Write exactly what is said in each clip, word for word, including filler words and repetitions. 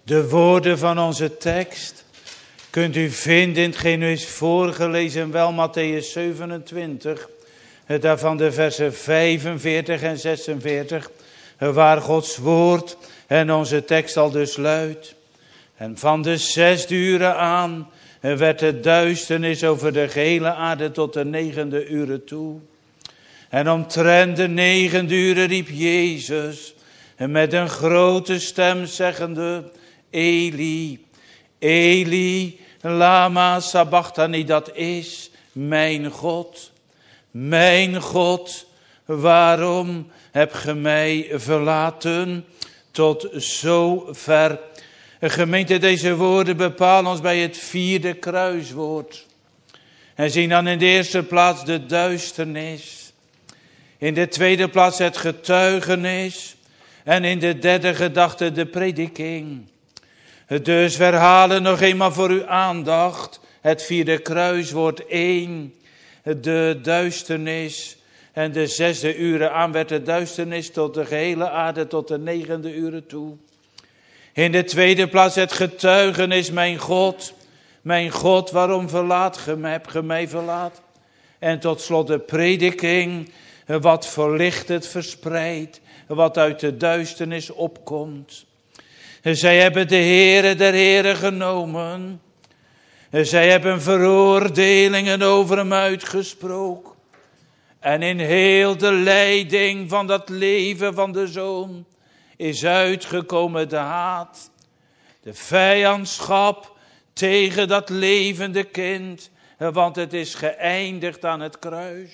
De woorden van onze tekst kunt u vinden in hetgeen u is voorgelezen, wel Mattheüs zevenentwintig, daarvan de versen vijfenveertig en zesenveertig, waar Gods woord en onze tekst al dus luidt. En van de zesde uren aan werd de duisternis over de gehele aarde tot de negende uren toe. En omtrent de negende uren riep Jezus met een grote stem zeggende, Eli, Eli, lama sabachthani, dat is mijn God, mijn God, waarom heb ge mij verlaten tot zo ver? Gemeente, deze woorden bepalen ons bij het vierde kruiswoord. En zien dan in de eerste plaats de duisternis. In de tweede plaats het getuigenis. En in de derde gedachte de prediking. Dus we herhalen nog eenmaal voor uw aandacht het vierde kruiswoord één. De duisternis. En de zesde uren aan werd de duisternis tot de gehele aarde tot de negende uren toe. In de tweede plaats het getuigenis, mijn God, mijn God, waarom verlaat ge mij, heb ge mij verlaat? En tot slot de prediking, wat verlicht het verspreidt, wat uit de duisternis opkomt. Zij hebben de Heere der Heren genomen. Zij hebben veroordelingen over hem uitgesproken. En in heel de leiding van dat leven van de Zoon is uitgekomen de haat, de vijandschap tegen dat levende kind, want het is geëindigd aan het kruis.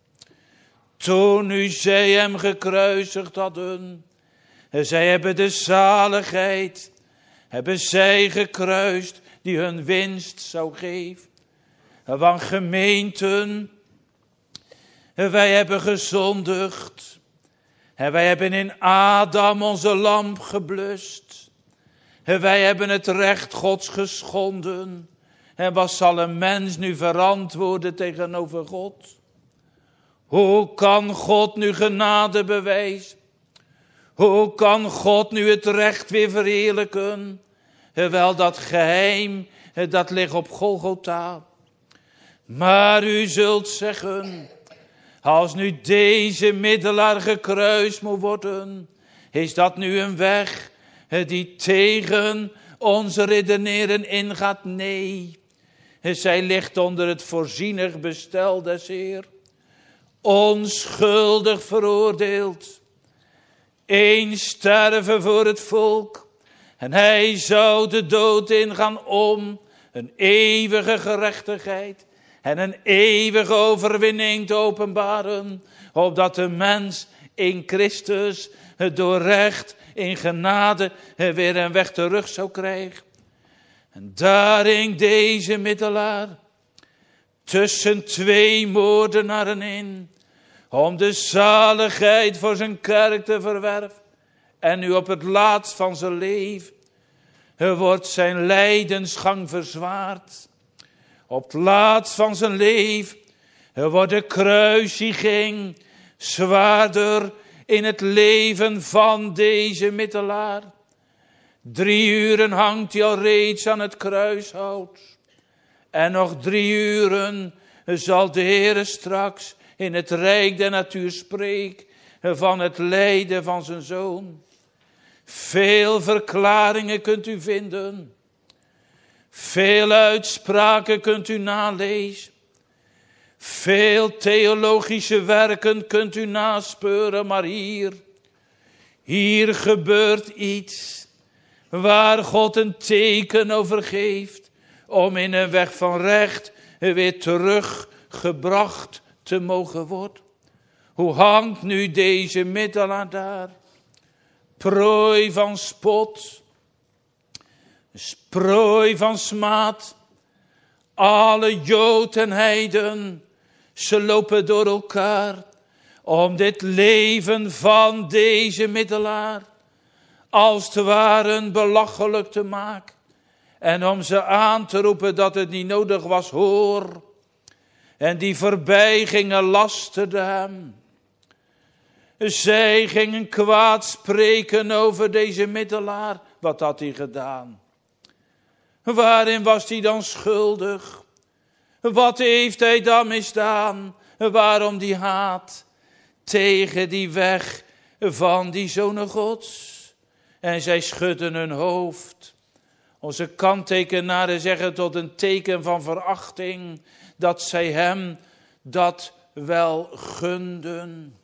Toen nu zij hem gekruisigd hadden, zij hebben de zaligheid, hebben zij gekruist die hun winst zou geven. Want gemeenten, wij hebben gezondigd. En wij hebben in Adam onze lamp geblust. En wij hebben het recht Gods geschonden. En wat zal een mens nu verantwoorden tegenover God? Hoe kan God nu genade bewijzen? Hoe kan God nu het recht weer verheerlijken? Wel, dat geheim, dat ligt op Golgotha. Maar u zult zeggen, als nu deze middelaar gekruist moet worden, is dat nu een weg die tegen onze redeneren ingaat? Nee, zij ligt onder het voorzienig bestel des Heer. Onschuldig veroordeeld. Eén sterven voor het volk. En hij zou de dood ingaan om een eeuwige gerechtigheid en een eeuwige overwinning te openbaren, opdat de mens in Christus door recht, in genade, weer een weg terug zou krijgen. En daarin deze middelaar, tussen twee moordenaren in, om de zaligheid voor zijn kerk te verwerven. En nu op het laatst van zijn leven, wordt zijn lijdensgang verzwaard. Op het laatst van zijn leven wordt de kruisiging zwaarder in het leven van deze middelaar. Drie uren hangt hij al reeds aan het kruishout. En nog drie uren zal de Heer straks in het rijk der natuur spreken van het lijden van zijn Zoon. Veel verklaringen kunt u vinden. Veel uitspraken kunt u nalezen. Veel theologische werken kunt u naspeuren. Maar hier, hier gebeurt iets waar God een teken over geeft. Om in een weg van recht weer teruggebracht te mogen worden. Hoe hangt nu deze middelaar daar? Prooi van spot. Prooi van smaad. Alle Jood en heiden, ze lopen door elkaar om dit leven van deze middelaar als het ware belachelijk te maken. En om ze aan te roepen dat het niet nodig was, hoor. En die voorbij gingen lasterden hem. Zij gingen kwaad spreken over deze middelaar. Wat had hij gedaan? Waarin was hij dan schuldig? Wat heeft hij dan misdaan? Waarom die haat tegen die weg van die zonen Gods? En zij schudden hun hoofd. Onze kanttekenaren zeggen tot een teken van verachting dat zij hem dat wel gunden.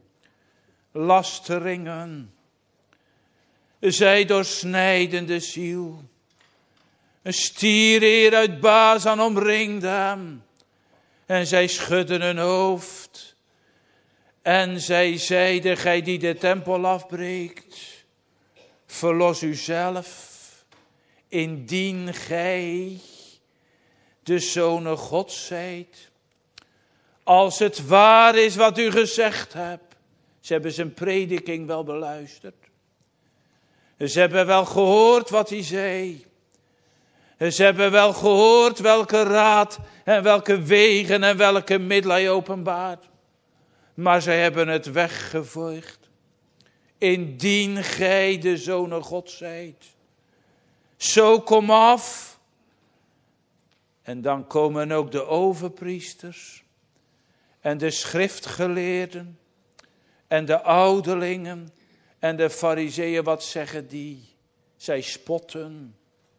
Lasteringen. Zij doorsnijden de ziel. Een stiereer uit Bazan omringde hem. En zij schudden hun hoofd. En zij zeiden, gij die de tempel afbreekt, verlos uzelf, indien gij de zonen Gods zijt. Als het waar is wat u gezegd hebt. Ze hebben zijn prediking wel beluisterd. Ze hebben wel gehoord wat hij zei. Ze hebben wel gehoord welke raad en welke wegen en welke middelen hij openbaart. Maar zij hebben het weggeveegd. Indien gij de zonen Gods zijt. Zo kom af. En dan komen ook de overpriesters. En de schriftgeleerden. En de ouderlingen. En de farizeeën, wat zeggen die? Zij spotten.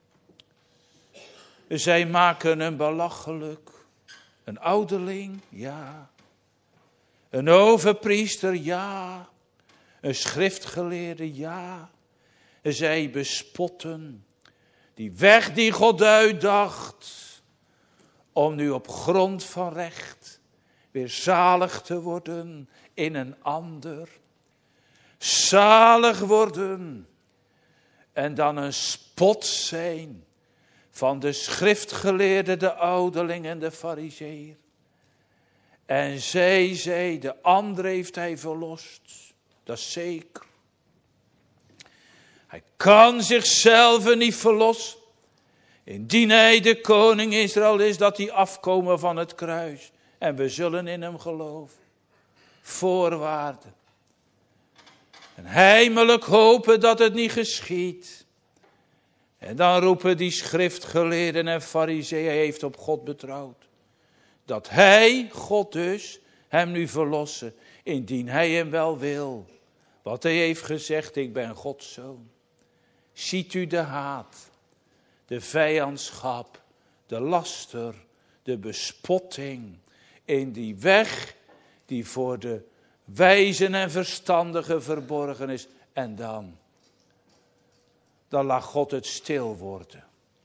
Zij maken hem belachelijk. Een ouderling, ja. Een overpriester, ja. Een schriftgeleerde, ja. Zij bespotten die weg die God uitdacht. Om nu op grond van recht weer zalig te worden in een ander. Zalig worden. En dan een spot zijn van de schriftgeleerde, de ouderling en de farizeeër. En zij zei, de ander heeft hij verlost. Dat is zeker. Hij kan zichzelf niet verlossen. Indien hij de koning Israël is, dat hij afkomen van het kruis. En we zullen in hem geloven. Voorwaarden. En heimelijk hopen dat het niet geschiedt. En dan roepen die schriftgeleerden en farizeeën, hij heeft op God betrouwd. Dat hij, God dus, hem nu verlossen, indien hij hem wel wil. Wat hij heeft gezegd, ik ben Gods zoon. Ziet u de haat, de vijandschap, de laster, de bespotting in die weg die voor de wijzen en verstandigen verborgen is. En dan, dan laat God het stil worden.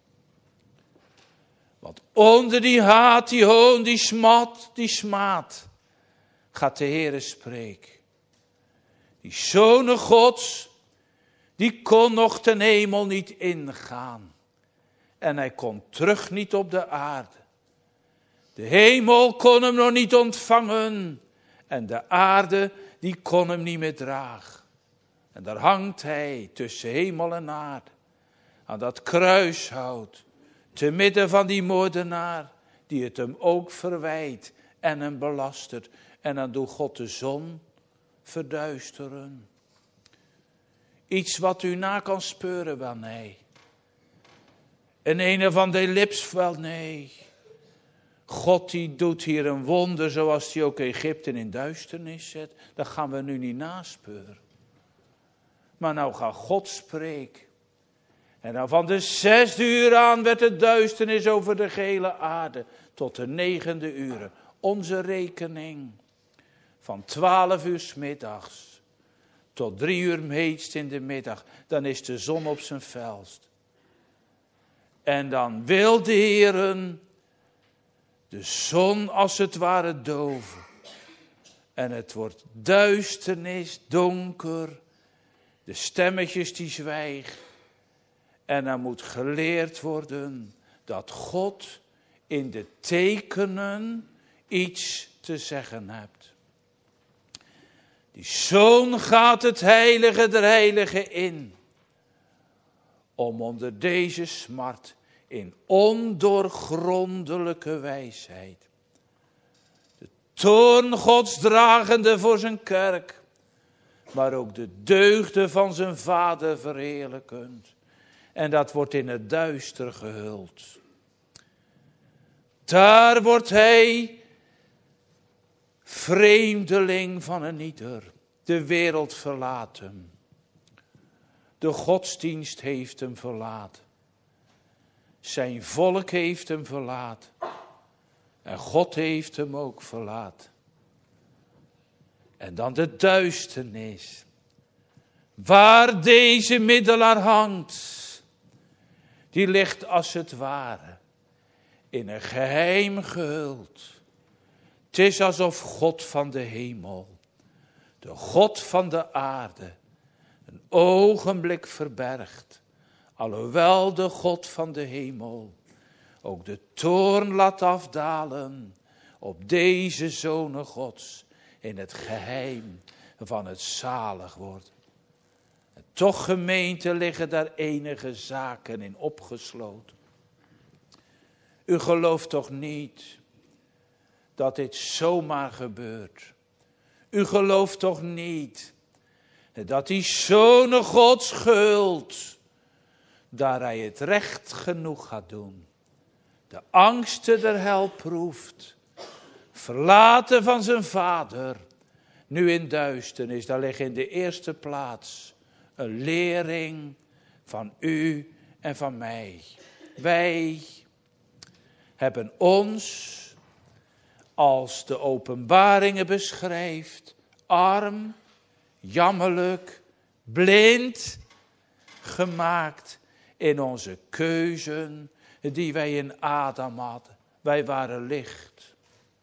Want onder die haat, die hoon, die smat, die smaad, gaat de Heere spreken. Die zonen Gods, die kon nog ten hemel niet ingaan. En hij kon terug niet op de aarde. De hemel kon hem nog niet ontvangen. En de aarde, die kon hem niet meer dragen. En daar hangt hij tussen hemel en aarde. Aan dat kruishout. Te midden van die moordenaar. Die het hem ook verwijt. En hem belastert. En dan doet God de zon verduisteren. Iets wat u na kan speuren, wel nee. En een van de lips, wel nee. God die doet hier een wonder zoals hij ook Egypte in duisternis zet. Dat gaan we nu niet naspeuren. Maar nou gaat God spreken. En dan van de zesde uur aan werd het duisternis over de gehele aarde. Tot de negende uur. Onze rekening. Van twaalf uur 's middags. Tot drie uur meest in de middag. Dan is de zon op zijn felst. En dan wil de Heeren de zon als het ware doven. En het wordt duisternis, donker. De stemmetjes die zwijgen. En dan moet geleerd worden dat God in de tekenen iets te zeggen hebt. Die zoon gaat het heilige der heiligen in. Om onder deze smart in ondoorgrondelijke wijsheid. De toorn Gods dragende voor zijn kerk. maar ook de deugden van zijn Vader verheerlijkend. En dat wordt in het duister gehuld. Daar wordt hij vreemdeling van een ieder. De wereld verlaat hem. De godsdienst heeft hem verlaten. Zijn volk heeft hem verlaten. En God heeft hem ook verlaten. En dan de duisternis. Waar deze middelaar hangt. Die ligt als het ware in een geheim gehuld. Het is alsof God van de hemel, de God van de aarde, een ogenblik verbergt. Alhoewel de God van de hemel ook de toorn laat afdalen op deze zonen Gods in het geheim van het zalig worden. En toch, gemeente, liggen daar enige zaken in opgesloten. U gelooft toch niet dat dit zomaar gebeurt? U gelooft toch niet dat die zonen Gods gehuld, daar hij het recht genoeg gaat doen, de angsten der hel proeft, verlaten van zijn Vader, nu in duisternis, daar ligt in de eerste plaats een lering van u en van mij. Wij hebben ons, als de openbaringen beschrijft, arm, jammerlijk, blind gemaakt in onze keuzen die wij in Adam hadden. Wij waren licht.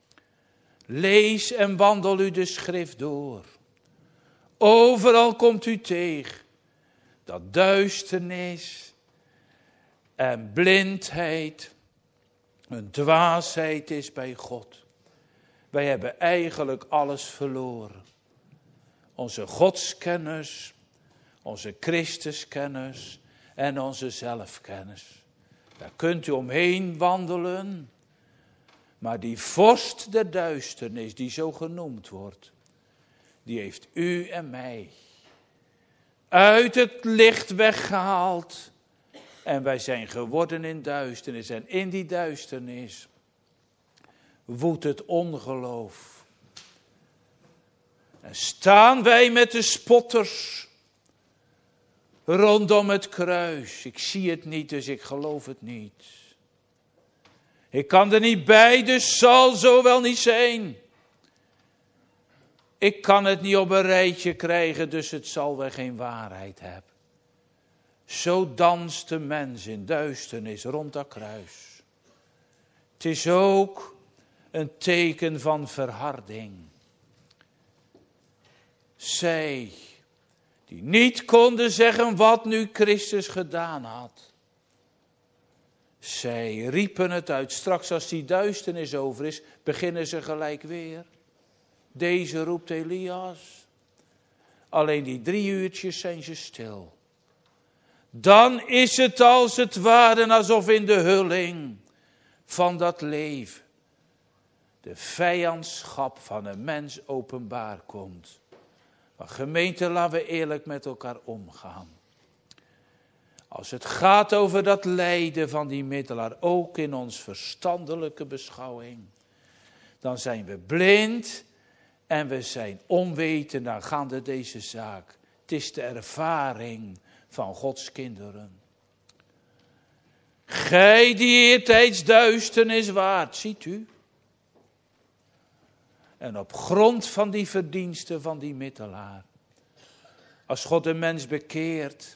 Lees en wandel u de schrift door. Overal komt u tegen dat duisternis en blindheid een dwaasheid is bij God. Wij hebben eigenlijk alles verloren. Onze godskennis, onze Christuskennis en onze zelfkennis. Daar kunt u omheen wandelen. Maar die vorst der duisternis, die zo genoemd wordt, die heeft u en mij uit het licht weggehaald. En wij zijn geworden in duisternis. En in die duisternis woedt het ongeloof. En staan wij met de spotters rondom het kruis. Ik zie het niet, dus ik geloof het niet. Ik kan er niet bij, dus zal zo wel niet zijn. Ik kan het niet op een rijtje krijgen, dus het zal wel geen waarheid hebben. Zo danst de mens in duisternis rond dat kruis. Het is ook een teken van verharding. Zij die niet konden zeggen wat nu Christus gedaan had. Zij riepen het uit. Straks als die duisternis over is, beginnen ze gelijk weer. Deze roept Elias. Alleen die drie uurtjes zijn ze stil. Dan is het als het ware alsof in de hulling van dat leven de vijandschap van een mens openbaar komt. Maar gemeente, laten we eerlijk met elkaar omgaan. Als het gaat over dat lijden van die middelaar, ook in ons verstandelijke beschouwing, dan zijn we blind en we zijn onwetend aangaande deze zaak. Het is de ervaring van Gods kinderen. Gij die eertijds duisternis waart, ziet u? En op grond van die verdiensten van die middelaar, als God een mens bekeert,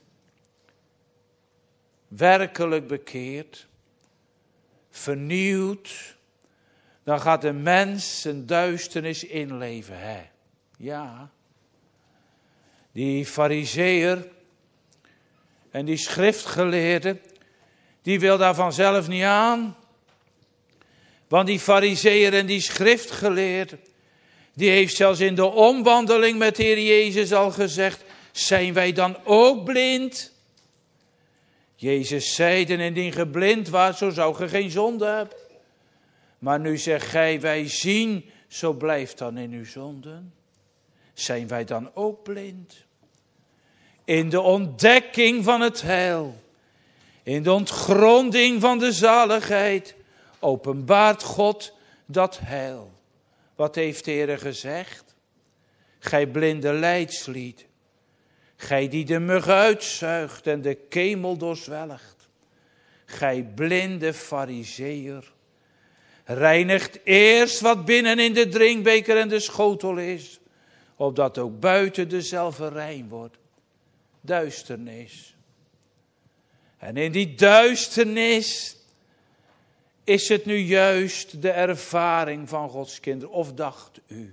werkelijk bekeert, vernieuwt, dan gaat de mens zijn duisternis inleven. Hè? Ja, die farizeeër en die schriftgeleerde, die wil daar vanzelf niet aan. Want die farizeeër en die schriftgeleerde, die heeft zelfs in de omwandeling met de Heer Jezus al gezegd, zijn wij dan ook blind? Jezus zeide, indien ge blind waart, zo zou ge geen zonde hebben. Maar nu zegt gij, wij zien, zo blijft dan in uw zonden. Zijn wij dan ook blind? In de ontdekking van het heil, in de ontgronding van de zaligheid, openbaart God dat heil. Wat heeft de Heer gezegd? Gij blinde leidslied, gij die de mug uitzuigt en de kemel doorzwelgt, gij blinde farizeeër, reinigt eerst wat binnen in de drinkbeker en de schotel is, opdat ook buiten dezelfde rein wordt. Duisternis. En in die duisternis is het nu juist de ervaring van Gods kinderen. Of dacht u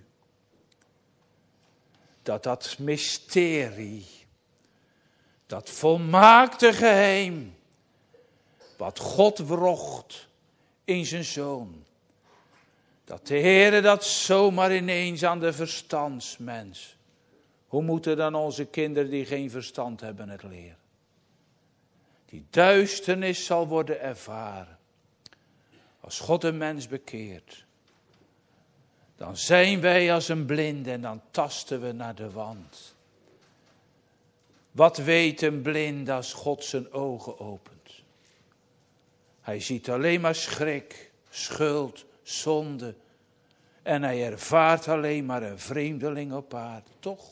dat dat mysterie, dat volmaakte geheim, wat God wrocht in zijn Zoon, dat de Heere dat zomaar ineens aan de verstandsmens. Hoe moeten dan onze kinderen die geen verstand hebben het leren? Die duisternis zal worden ervaren. Als God een mens bekeert, dan zijn wij als een blinde en dan tasten we naar de wand. Wat weet een blinde als God zijn ogen opent? Hij ziet alleen maar schrik, schuld, zonde. En hij ervaart alleen maar een vreemdeling op aarde, toch?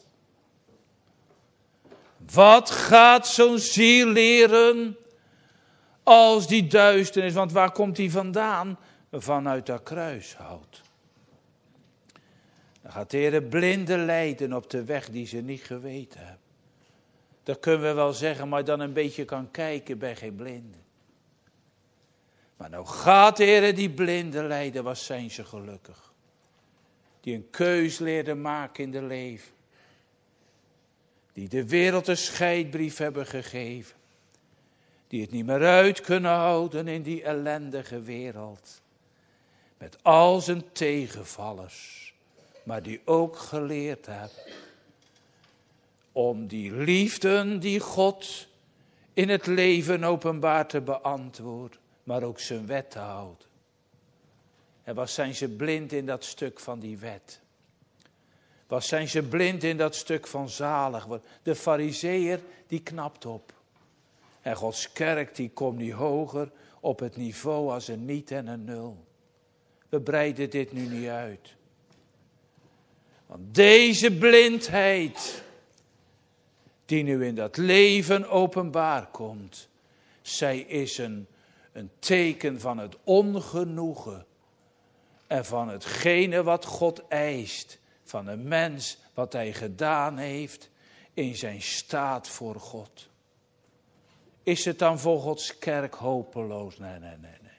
Wat gaat zo'n ziel leren als die duisternis? Want waar komt die vandaan? Vanuit dat kruishout. Dan gaat de Heer blinde leiden op de weg die ze niet geweten hebben. Dat kunnen we wel zeggen, maar dan een beetje kan kijken bij geen blinde. Maar nou gaat de Heer die blinde leiden, wat zijn ze gelukkig. Die een keus leerden maken in de leven. Die de wereld een scheidbrief hebben gegeven. Die het niet meer uit kunnen houden in die ellendige wereld. Met al zijn tegenvallers. Maar die ook geleerd hebben. Om die liefde die God in het leven openbaar te beantwoorden. Maar ook zijn wet te houden. En wat zijn ze blind in dat stuk van die wet. Wat zijn ze blind in dat stuk van zalig. De farizeeër die knapt op. En Gods kerk die komt niet hoger op het niveau als een niet en een nul. We breiden dit nu niet uit. Want deze blindheid die nu in dat leven openbaar komt. Zij is een, een teken van het ongenoegen. En van hetgene wat God eist. Van een mens wat hij gedaan heeft in zijn staat voor God. Is het dan voor Gods kerk hopeloos? Nee, nee, nee, nee.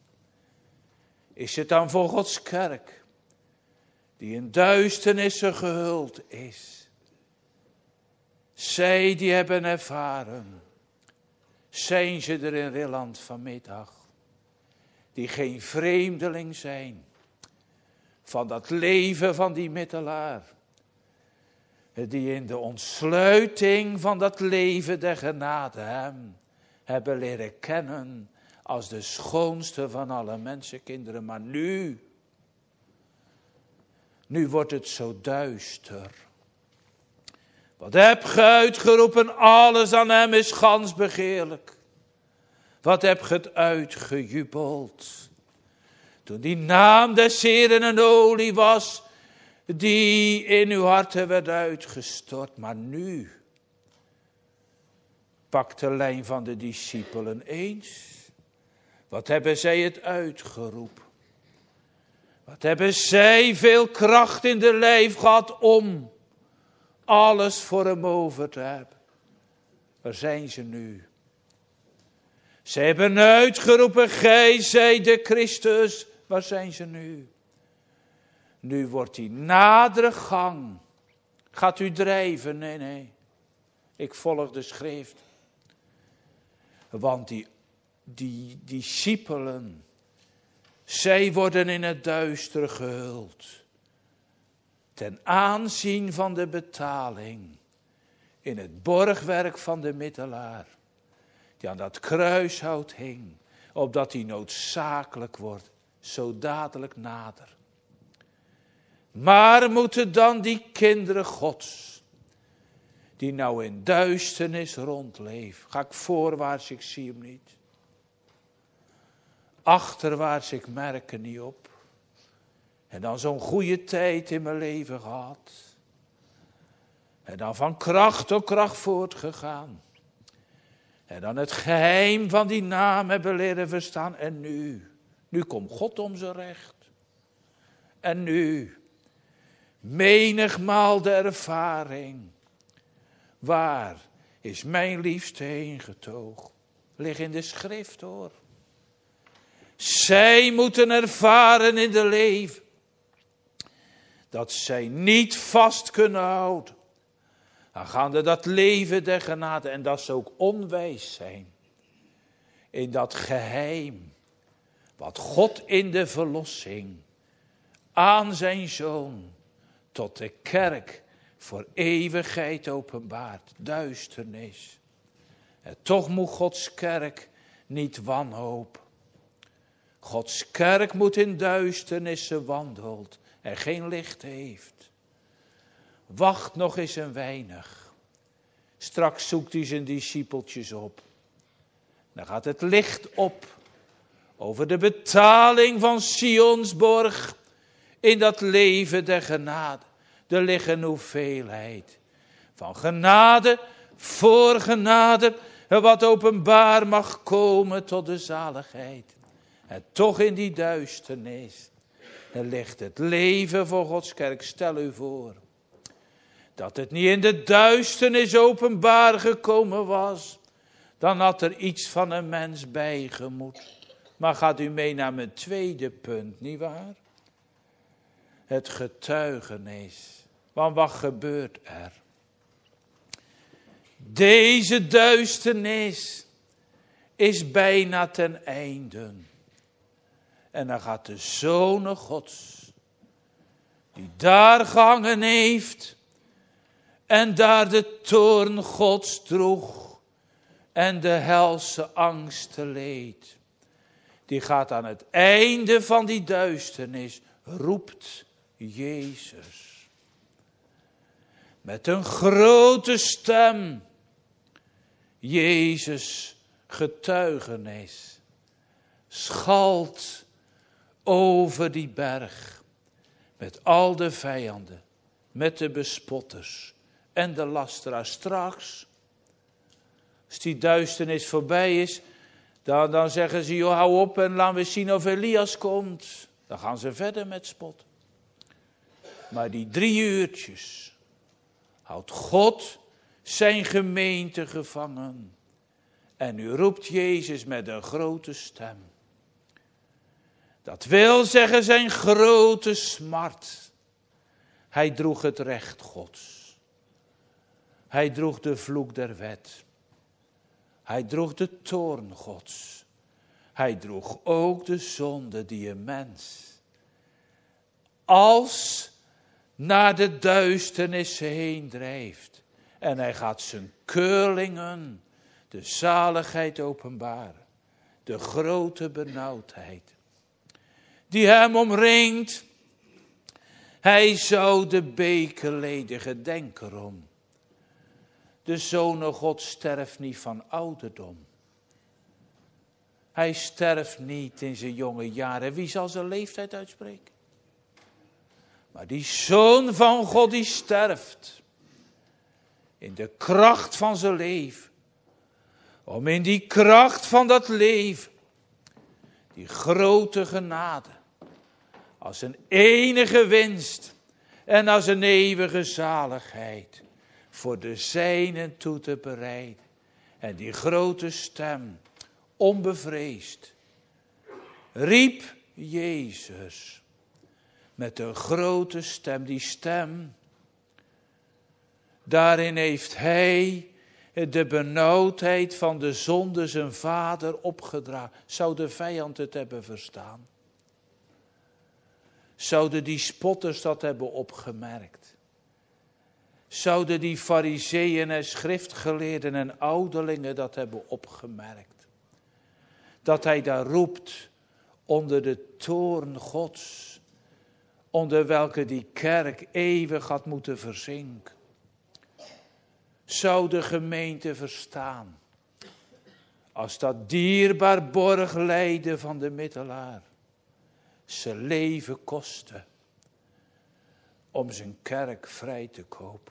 Is het dan voor Gods kerk die in duisternissen gehuld is? Zij die hebben ervaren, zijn ze er in Rilland vanmiddag, die geen vreemdeling zijn. Van dat leven van die middelaar. Die in de ontsluiting van dat leven der genade hem hebben leren kennen. Als de schoonste van alle mensenkinderen. Maar nu. Nu wordt het zo duister. Wat heb ge uitgeroepen? Alles aan hem is gans begeerlijk. Wat heb ge het uitgejubeld? Toen die naam des Heeren een olie was, die in uw harten werd uitgestort. Maar nu pakt de lijn van de discipelen eens. Wat hebben zij het uitgeroepen? Wat hebben zij veel kracht in de lijf gehad om alles voor hem over te hebben? Waar zijn ze nu? Zij hebben uitgeroepen, gij zijt de Christus. Waar zijn ze nu? Nu wordt die nadere gang. Gaat u drijven? Nee, nee. Ik volg de schrift. Want die, die discipelen, zij worden in het duister gehuld. Ten aanzien van de betaling. In het borgwerk van de middelaar. Die aan dat kruishout hing. Opdat die noodzakelijk wordt. Zo dadelijk nader. Maar moeten dan die kinderen Gods, die nou in duisternis rondleven, ga ik voorwaarts, ik zie hem niet. Achterwaarts, ik merk er niet op. En dan zo'n goede tijd in mijn leven gehad. En dan van kracht tot kracht voortgegaan. En dan het geheim van die naam hebben leren verstaan. En nu, nu komt God om zijn recht. En nu, menigmaal de ervaring. Waar is mijn liefste heen getogen? Ligt in de schrift hoor. Zij moeten ervaren in de leven. Dat zij niet vast kunnen houden. Dan gaan ze dat leven der genade. En dat ze ook onwijs zijn. In dat geheim. Wat God in de verlossing. Aan zijn zoon. Tot de kerk. Voor eeuwigheid openbaart. Duisternis. En toch moet Gods kerk niet wanhopen. Gods kerk moet in duisternissen wandelt. En geen licht heeft. Wacht nog eens een weinig. Straks zoekt hij zijn discipeltjes op. Dan gaat het licht op. Over de betaling van Sionsborg. In dat leven der genade. Er ligt een hoeveelheid. Van genade voor genade. Wat openbaar mag komen tot de zaligheid. En toch in die duisternis. Er ligt het leven voor Gods kerk. Stel u voor. Dat het niet in de duisternis openbaar gekomen was. Dan had er iets van een mens bijgemoet. Maar gaat u mee naar mijn tweede punt, nietwaar? Het getuigenis. Want wat gebeurt er? Deze duisternis is bijna ten einde. En dan gaat de Zoon Gods, die daar gehangen heeft en daar de toorn Gods droeg en de helse angsten leed. Die gaat aan het einde van die duisternis, roept Jezus. Met een grote stem, Jezus getuigenis, schalt over die berg, met al de vijanden, met de bespotters en de lasteraars. Straks, als die duisternis voorbij is, dan, dan zeggen ze, joh, hou op en laten we zien of Elias komt. Dan gaan ze verder met spot. Maar die drie uurtjes houdt God zijn gemeente gevangen. En nu roept Jezus met een grote stem. Dat wil zeggen zijn grote smart. Hij droeg het recht Gods. Hij droeg de vloek der wet. Hij droeg de toorn Gods. Hij droeg ook de zonde die een mens als naar de duisternissen heen drijft. En hij gaat zijn keurlingen de zaligheid openbaren. De grote benauwdheid die hem omringt. Hij zou de beker ledigen, denk erom. De Zoon God sterft niet van ouderdom. Hij sterft niet in zijn jonge jaren. Wie zal zijn leeftijd uitspreken? Maar die Zoon van God die sterft. In de kracht van zijn leven. Om in die kracht van dat leven. Die grote genade. Als een enige winst. En als een eeuwige zaligheid. Voor de zijnen toe te bereiden. En die grote stem. Onbevreesd. Riep Jezus. Met een grote stem. Die stem. Daarin heeft hij de benauwdheid van de zonde zijn vader opgedragen. Zou de vijand het hebben verstaan? Zouden die spotters dat hebben opgemerkt? Zouden die fariseeën en schriftgeleerden en ouderlingen dat hebben opgemerkt? Dat hij daar roept onder de toorn Gods. onder welke die kerk eeuwig had moeten verzinken. Zou de gemeente verstaan, als dat dierbaar borglijden van de middelaar zijn leven kostte om zijn kerk vrij te kopen?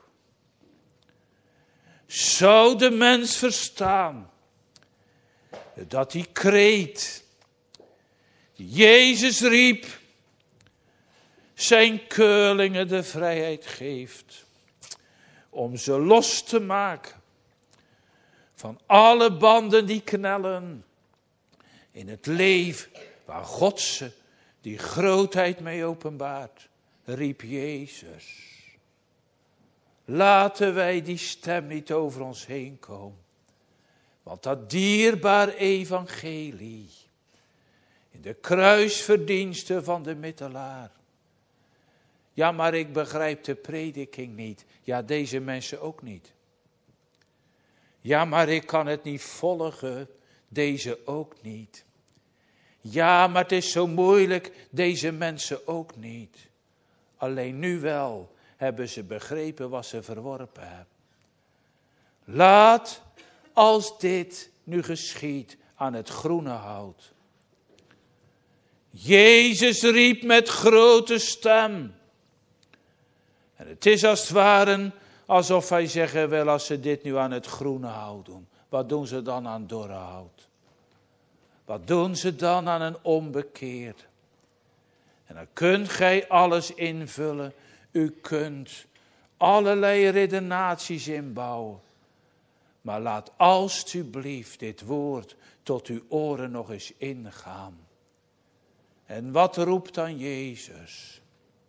Zou de mens verstaan dat die kreet die Jezus riep, zijn keurlingen de vrijheid geeft om ze los te maken van alle banden die knellen in het leven waar God ze die grootheid mee openbaart, riep Jezus. Laten wij die stem niet over ons heen komen, want dat dierbaar evangelie in de kruisverdiensten van de middelaar. Ja, maar ik begrijp de prediking niet. Ja, deze mensen ook niet. Ja, maar ik kan het niet volgen. Deze ook niet. Ja, maar het is zo moeilijk. Deze mensen ook niet. Alleen nu wel hebben ze begrepen wat ze verworpen hebben. Laat, als dit nu geschiedt aan het groene hout. Jezus riep met grote stem. En het is als het ware alsof hij zeggen wil, als ze dit nu aan het groene hout doen. Wat doen ze dan aan dorre hout? Wat doen ze dan aan een onbekeerd? En dan kunt gij alles invullen. U kunt allerlei redenaties inbouwen. Maar laat alstublieft dit woord tot uw oren nog eens ingaan. En wat roept dan Jezus?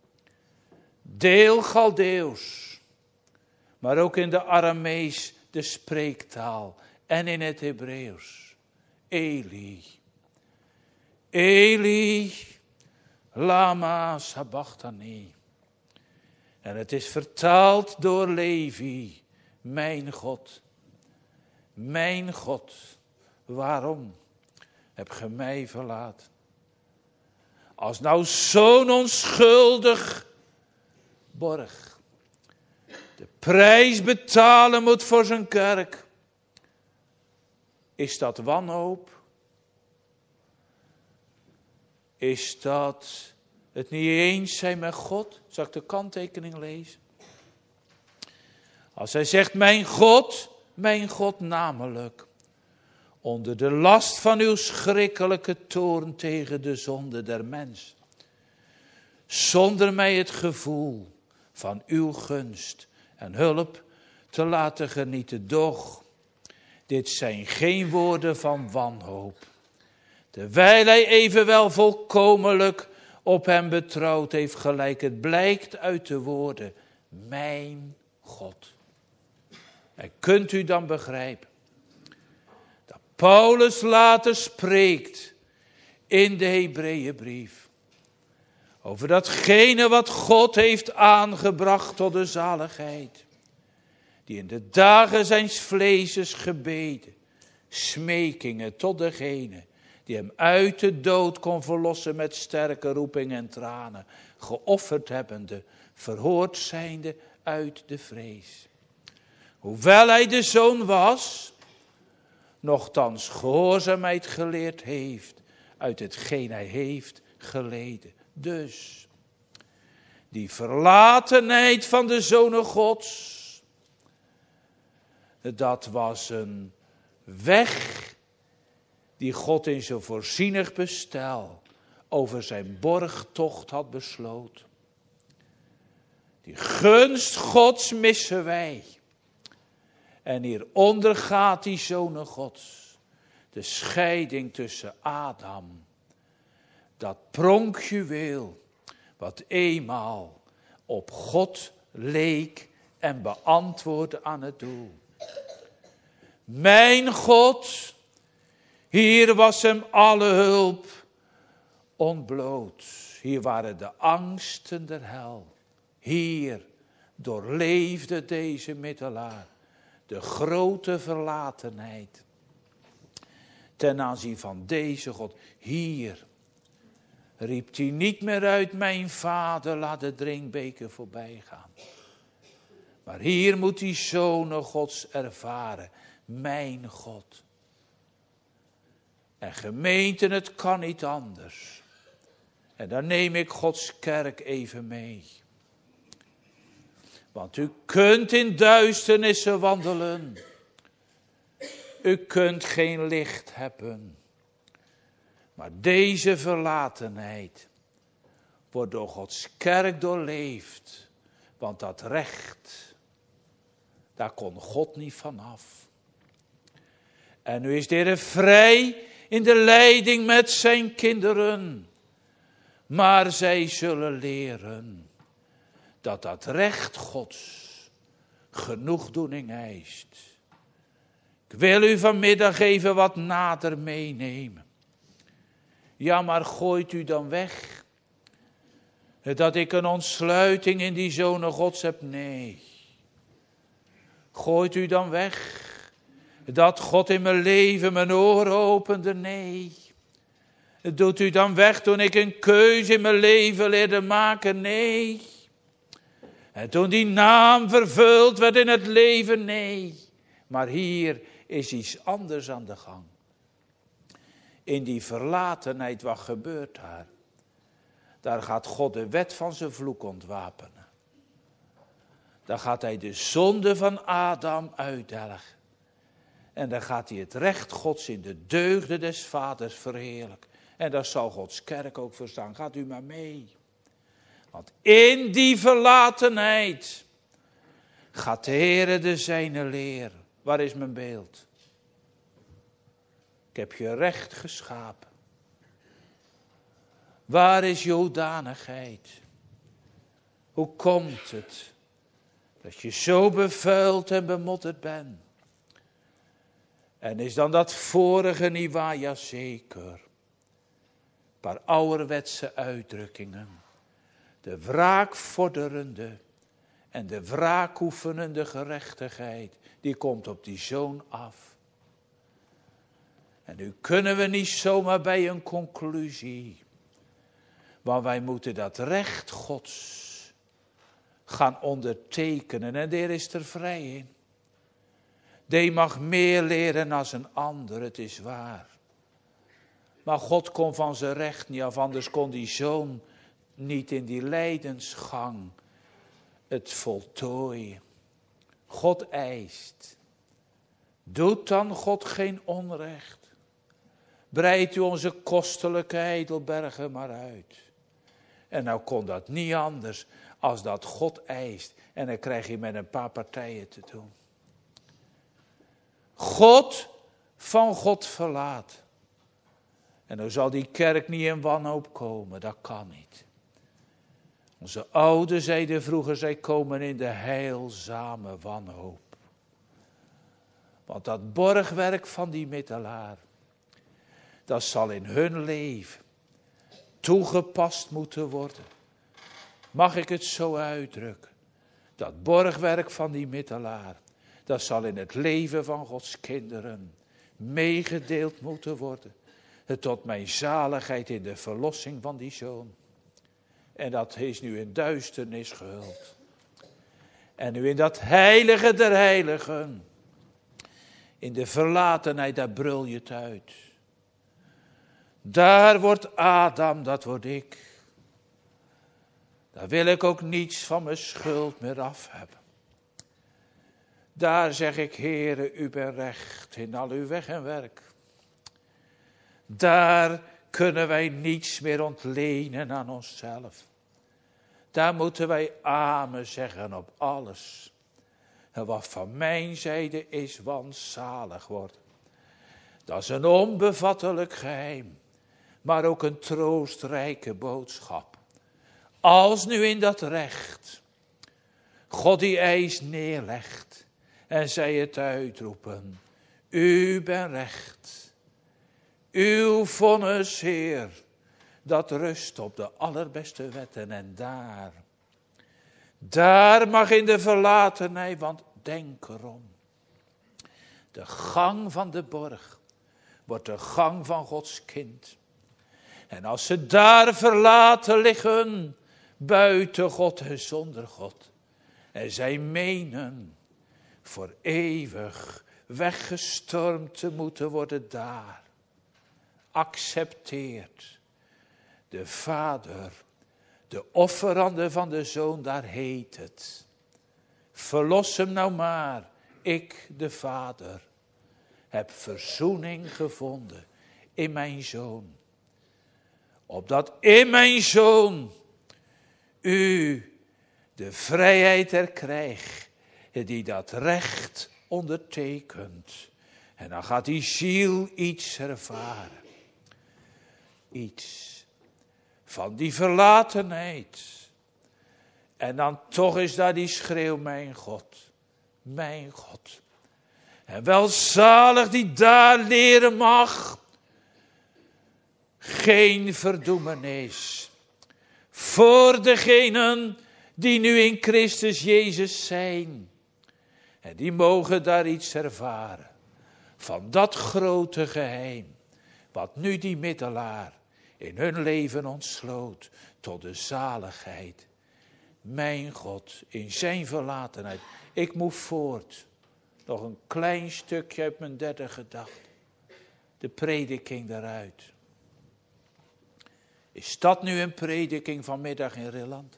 Deel Galdeeuws, maar ook in de Aramees, de spreektaal, en in het Hebreeuws. Eli, Eli, lama sabachthani. En het is vertaald door Levi, mijn God, mijn God, waarom heb ge mij verlaten? Als nou zo'n onschuldig borg de prijs betalen moet voor zijn kerk, is dat wanhoop? Is dat het niet eens zijn met God? Zal ik de kanttekening lezen? Als hij zegt, mijn God, mijn God namelijk, onder de last van uw schrikkelijke toorn tegen de zonde der mens, zonder mij het gevoel van uw gunst en hulp te laten genieten. Doch, dit zijn geen woorden van wanhoop. Terwijl hij evenwel volkomenlijk op hem betrouwd heeft, gelijk het blijkt uit de woorden, mijn God. En kunt u dan begrijpen dat Paulus later spreekt in de Hebreeënbrief over datgene wat God heeft aangebracht tot de zaligheid, die in de dagen zijns vleeses gebeden, smekingen tot degene die hem uit de dood kon verlossen met sterke roeping en tranen, geofferd hebbende, verhoord zijnde uit de vrees. Hoewel hij de zoon was, nochtans gehoorzaamheid geleerd heeft uit hetgeen hij heeft geleden. Dus, die verlatenheid van de zonen Gods, dat was een weg die God in zijn voorzienig bestel over zijn borgtocht had besloten. Die gunst Gods missen wij. En hieronder gaat die zonen Gods. De scheiding tussen Adam. Dat pronkjuweel wat eenmaal op God leek en beantwoordde aan het doel. Mijn God, hier was hem alle hulp ontbloot. Hier waren de angsten der hel. Hier doorleefde deze middelaar de grote verlatenheid ten aanzien van deze God. Hier riep hij niet meer uit, mijn vader, laat de drinkbeker voorbij gaan. Maar hier moet die zonen Gods ervaren, mijn God. En gemeente, het kan niet anders. En dan neem ik Gods kerk even mee. Want u kunt in duisternissen wandelen. U kunt geen licht hebben. Maar deze verlatenheid wordt door Gods kerk doorleefd. Want dat recht, daar kon God niet vanaf. En nu is de Heer vrij in de leiding met zijn kinderen. Maar zij zullen leren dat dat recht Gods genoegdoening eist. Ik wil u vanmiddag even wat nader meenemen. Ja, maar gooit u dan weg dat ik een ontsluiting in die zonen Gods heb? Nee. Gooit u dan weg dat God in mijn leven mijn oren opende? Nee. Doet u dan weg toen ik een keuze in mijn leven leerde maken? Nee. En toen die naam vervuld werd in het leven? Nee. Maar hier is iets anders aan de gang. In die verlatenheid, wat gebeurt daar? Daar gaat God de wet van zijn vloek ontwapenen. Daar gaat hij de zonde van Adam uitdelgen. En dan gaat hij het recht Gods in de deugden des vaders verheerlijken. En dat zal Gods kerk ook verstaan. Gaat u maar mee. Want in die verlatenheid gaat de Heere de zijne leren. Waar is mijn beeld? Ik heb je recht geschapen. Waar is je hoedanigheid? Hoe komt het dat je zo bevuild en bemodderd bent? En is dan dat vorige niet waar? Jazeker. Een paar ouderwetse uitdrukkingen. De wraakvorderende en de wraakoefenende gerechtigheid, die komt op die zoon af. En nu kunnen we niet zomaar bij een conclusie. Want wij moeten dat recht Gods gaan ondertekenen. En daar is er vrij in. Die mag meer leren als een ander, het is waar. Maar God kon van zijn recht niet af, anders kon die zoon niet in die lijdensgang het voltooien. God eist. Doet dan God geen onrecht? Breidt u onze kostelijke heidelbergen maar uit. En nou kon dat niet anders als dat God eist. En dan krijg je met een paar partijen te doen. God van God verlaat. En dan zal die kerk niet in wanhoop komen, dat kan niet. Onze ouders zeiden vroeger, zij komen in de heilzame wanhoop. Want dat borgwerk van die middelaar, dat zal in hun leven toegepast moeten worden. Mag ik het zo uitdrukken? Dat borgwerk van die middelaar, dat zal in het leven van Gods kinderen meegedeeld moeten worden. Tot mijn zaligheid in de verlossing van die zoon. En dat is nu in duisternis gehuld. En nu in dat heilige der heiligen. In de verlatenheid, daar brul je het uit. Daar wordt Adam, dat word ik. Daar wil ik ook niets van mijn schuld meer af hebben. Daar zeg ik, Heere, u bent recht in al uw weg en werk. Daar kunnen wij niets meer ontlenen aan onszelf. Daar moeten wij amen zeggen op alles. En wat van mijn zijde is, wanzalig wordt. Dat is een onbevattelijk geheim. Maar ook een troostrijke boodschap. Als nu in dat recht God die eis neerlegt. En zij het uitroepen. U bent recht. Uw vonnis, Heer, dat rust op de allerbeste wetten. En daar, daar mag in de verlatenheid, want denk erom. De gang van de borg wordt de gang van Gods kind. En als ze daar verlaten liggen, buiten God en zonder God. En zij menen voor eeuwig weggestormd te moeten worden daar. Accepteert de Vader, de offerande van de Zoon, daar heet het. Verlos hem nou maar, ik de Vader, heb verzoening gevonden in mijn Zoon. Opdat in mijn Zoon u de vrijheid herkrijgt, die dat recht ondertekent. En dan gaat die ziel iets ervaren. Iets van die verlatenheid. En dan toch is daar die schreeuw, mijn God, mijn God. En welzalig die daar leren mag, geen verdoemenis. Voor degenen die nu in Christus Jezus zijn. En die mogen daar iets ervaren. Van dat grote geheim. Wat nu die middelaar in hun leven ontsloot. Tot de zaligheid. Mijn God, in zijn verlatenheid. Ik moet voort. Nog een klein stukje uit mijn derde gedachte. De prediking daaruit. Is dat nu een prediking vanmiddag in Rilland?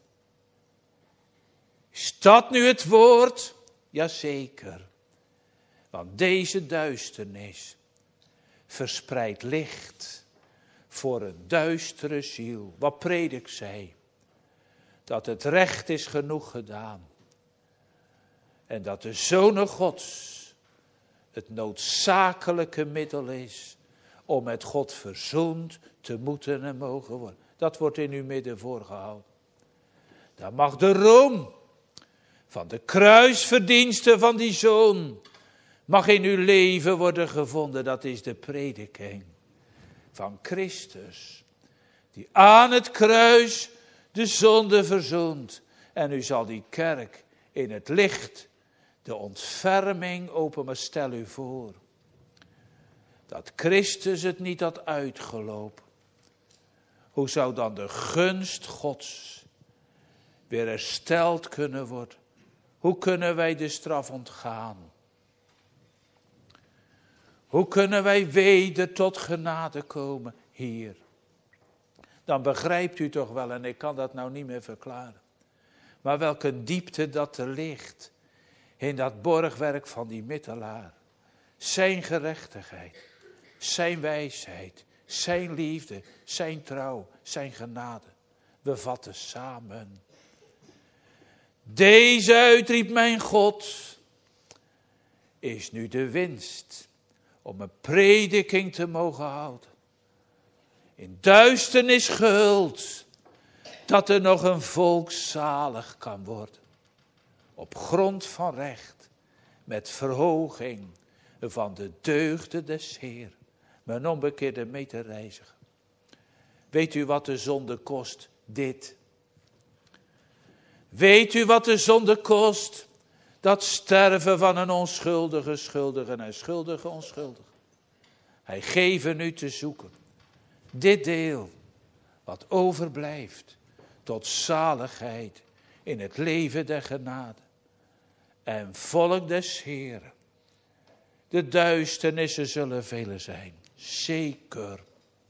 Is dat nu het woord? Jazeker. Want deze duisternis verspreidt licht voor een duistere ziel. Wat predik zij? Dat het recht is genoeg gedaan. En dat de Zoon Gods het noodzakelijke middel is om met God verzoend te moeten en mogen worden. Dat wordt in uw midden voorgehouden. Dan mag de roem van de kruisverdiensten van die Zoon mag in uw leven worden gevonden. Dat is de prediking van Christus. Die aan het kruis de zonde verzoent. En u zal die kerk in het licht, de ontferming open. Maar stel u voor dat Christus het niet had uitgelopen. Hoe zou dan de gunst Gods weer hersteld kunnen worden? Hoe kunnen wij de straf ontgaan? Hoe kunnen wij weder tot genade komen hier? Dan begrijpt u toch wel, en ik kan dat nou niet meer verklaren. Maar welke diepte dat er ligt in dat borgwerk van die middelaar. Zijn gerechtigheid, zijn wijsheid, zijn liefde, zijn trouw, zijn genade. We vatten samen. Deze uitriep mijn God is nu de winst om een prediking te mogen houden. In duisternis gehuld, dat er nog een volk zalig kan worden. Op grond van recht, met verhoging van de deugden des Heer. Mijn onbekeerde medereiziger. Weet u wat de zonde kost? Dit. Weet u wat de zonde kost? Dat sterven van een onschuldige schuldige en schuldige onschuldige. Hij geven u te zoeken. Dit deel, wat overblijft, tot zaligheid in het leven der genade. En volk des Heeren. De duisternissen zullen vele zijn, zeker.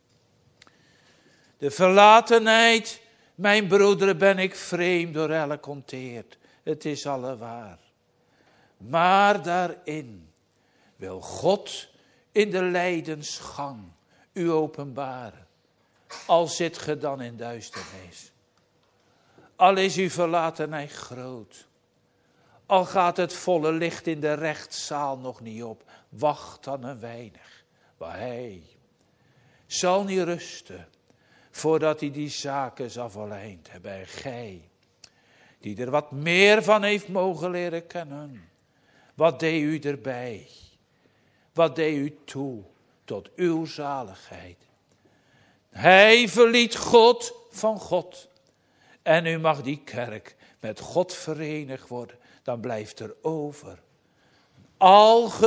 De verlatenheid, mijn broederen, ben ik vreemd door elk onteerd. Het is allewaar. Maar daarin wil God in de lijdensgang u openbaren. Al zit ge dan in duisternis. Al is uw verlatenheid groot. Al gaat het volle licht in de rechtszaal nog niet op. Wacht dan een weinig. Maar hij zal niet rusten voordat hij die zaken zal volleind hebben. En gij, die er wat meer van heeft mogen leren kennen. Wat deed u erbij? Wat deed u toe tot uw zaligheid? Hij verliet God van God. En u mag die kerk met God verenigd worden. Dan blijft er over een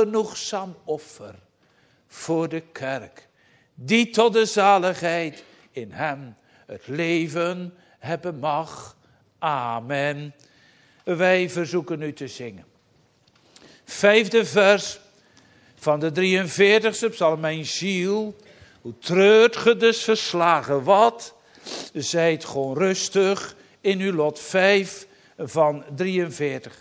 algenoegzaam offer voor de kerk. Die tot de zaligheid in hem het leven hebben mag. Amen. Wij verzoeken u te zingen. Vijfde vers van de drieënveertigste psalm. Mijn ziel, hoe treurt ge dus verslagen wat? Zijt gewoon rustig in uw lot. Vijf van drieënveertig.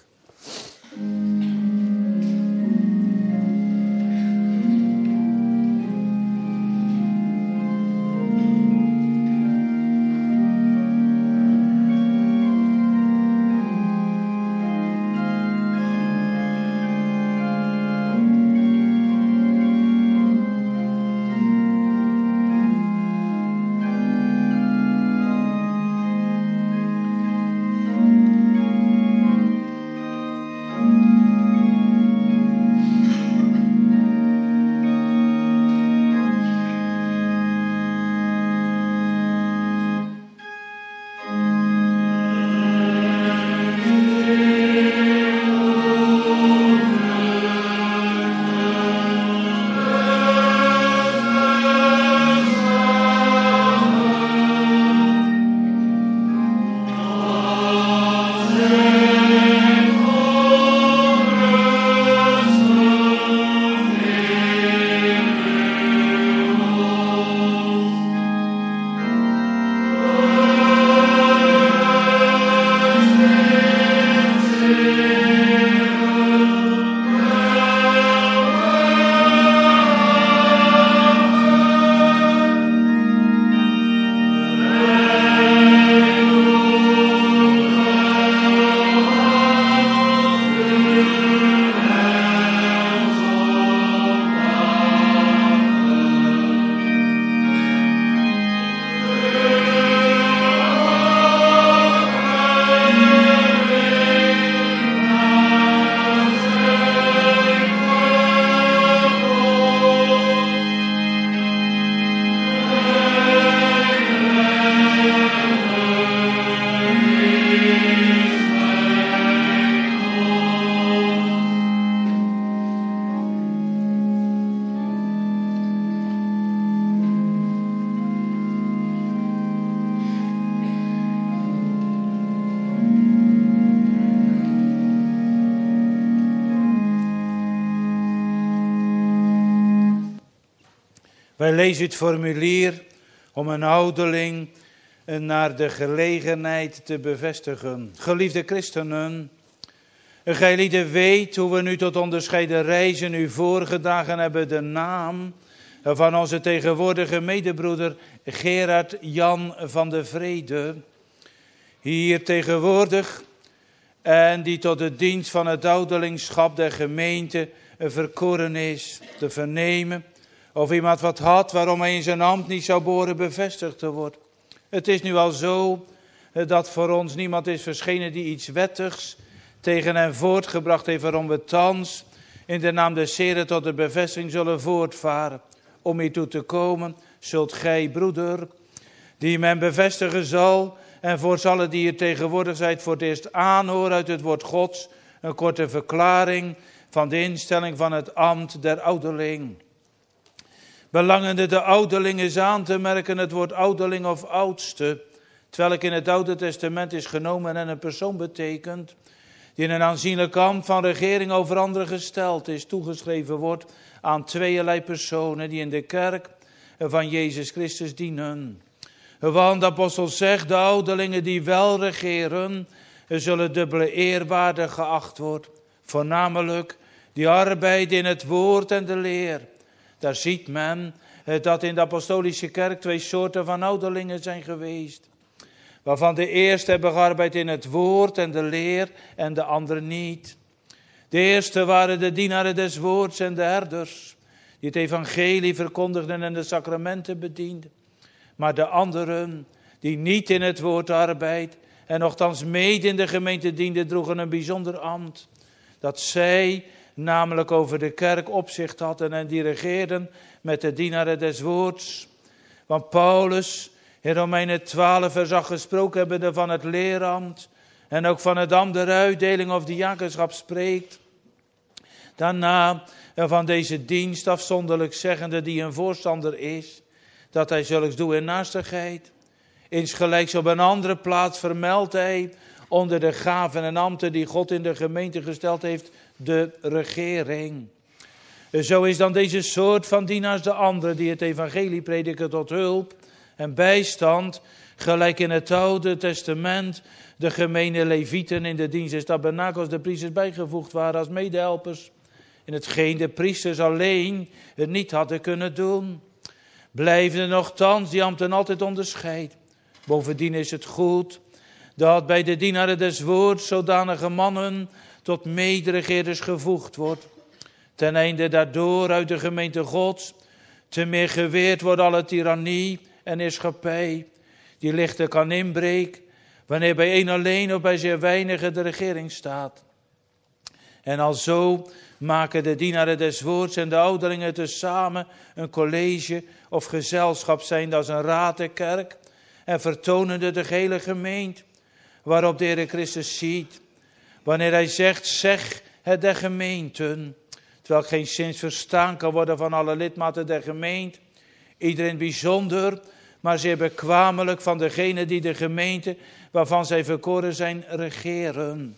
Wij lezen het formulier om een ouderling naar de gelegenheid te bevestigen. Geliefde christenen, gij weet hoe we nu tot onderscheiden reizen u voorgedragen hebben de naam van onze tegenwoordige medebroeder Gerard Jan van de Vrede. Hier tegenwoordig en die tot de dienst van het ouderlingschap der gemeente verkoren is, te vernemen of iemand wat had waarom hij in zijn ambt niet zou behoren bevestigd te worden. Het is nu al zo dat voor ons niemand is verschenen die iets wettigs tegen hem voortgebracht heeft, waarom we thans in de naam des Heren tot de bevestiging zullen voortvaren. Om hiertoe te komen, zult gij, broeder, die men bevestigen zal, en voor allen die hier tegenwoordig zijn, voor het eerst aanhoren uit het woord Gods, een korte verklaring van de instelling van het ambt der ouderling. Belangende de ouderling is aan te merken het woord ouderling of oudste, terwijl ik in het Oude Testament is genomen en een persoon betekent, die in een aanzienlijk ambt van regering over anderen gesteld is, toegeschreven wordt aan tweeërlei personen die in de kerk van Jezus Christus dienen. Want de apostel zegt, de ouderlingen die wel regeren, zullen dubbele eerwaardig geacht worden. Voornamelijk die arbeid in het woord en de leer. Daar ziet men dat in de apostolische kerk twee soorten van ouderlingen zijn geweest. Waarvan de eerste hebben gearbeid in het woord en de leer en de andere niet. De eerste waren de dienaren des woords en de herders, die het evangelie verkondigden en de sacramenten bedienden. Maar de anderen, die niet in het woord arbeid en nochtans mede in de gemeente dienden, droegen een bijzonder ambt. Dat zij namelijk over de kerk opzicht hadden en die regeerden met de dienaren des woords. Want Paulus in Romeinen twaalf vers acht gesproken hebbende van het leerambt en ook van het ambt der uitdeling of diakenschap spreekt. Daarna van deze dienst afzonderlijk zeggende die een voorstander is, dat hij zulks doet in naastigheid. Insgelijks op een andere plaats vermeldt hij onder de gaven en ambten die God in de gemeente gesteld heeft, de regering. Zo is dan deze soort van dienaars de andere die het evangelie prediken tot hulp en bijstand, gelijk in het Oude Testament de gemene levieten in de dienst des tabernakels de priesters bijgevoegd waren als medehelpers, in hetgeen de priesters alleen het niet hadden kunnen doen. Blijven er nochtans die ambten altijd onderscheid. Bovendien is het goed dat bij de dienaren des woords zodanige mannen tot mederegeerders gevoegd wordt, ten einde daardoor uit de gemeente Gods te meer geweerd wordt alle tirannie en heerschappij die lichter kan inbreken, wanneer bij één alleen of bij zeer weinigen de regering staat. En alzo maken de dienaren des woords en de ouderlingen tezamen een college of gezelschap zijn als een raad der kerk en vertonende de gehele gemeente, waarop de Heer Christus ziet, wanneer hij zegt, zeg het der gemeenten, terwijl geen zins verstaan kan worden van alle lidmaten der gemeente, iedereen bijzonder, maar zeer bekwamelijk van degene die de gemeente, waarvan zij verkoren zijn, regeren.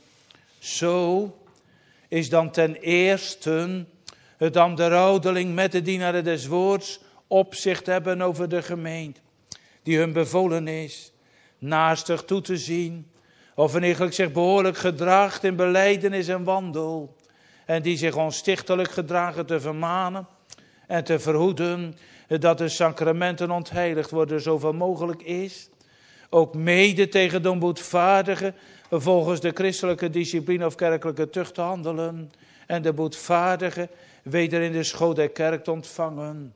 Zo is dan ten eerste het ambt der ouderling met de dienaren des woords opzicht hebben over de gemeente, die hun bevolen is, naastig toe te zien, of een iegelijk zich behoorlijk gedraagt in belijdenis en wandel, en die zich onstichtelijk gedragen te vermanen en te verhoeden, dat de sacramenten ontheiligd worden zoveel mogelijk is, ook mede tegen de boetvaardigen volgens de christelijke discipline of kerkelijke tucht te handelen en de boetvaardigen weder in de schoot der kerk te ontvangen.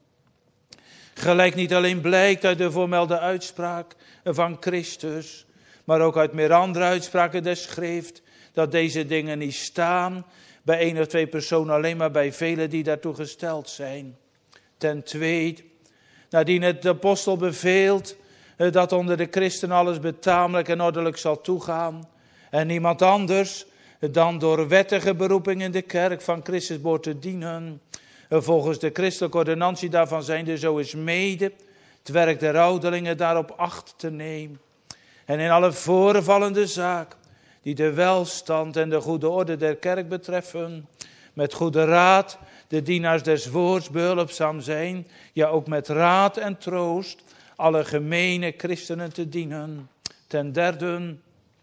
Gelijk niet alleen blijkt uit de voormelde uitspraak van Christus, maar ook uit meer andere uitspraken des schrift, dat deze dingen niet staan bij één of twee personen alleen, maar bij velen die daartoe gesteld zijn. Ten tweede, nadien het de apostel beveelt dat onder de christen alles betamelijk en ordelijk zal toegaan en niemand anders dan door wettige beroeping in de kerk van Christus behoort te dienen, volgens de christelijke ordonnantie daarvan zijnde, zo is mede het werk der ouderlingen daarop acht te nemen. En in alle voorvallende zaak die de welstand en de goede orde der kerk betreffen, met goede raad de dienaars des woords behulpzaam zijn, ja ook met raad en troost alle gemene christenen te dienen. Ten derde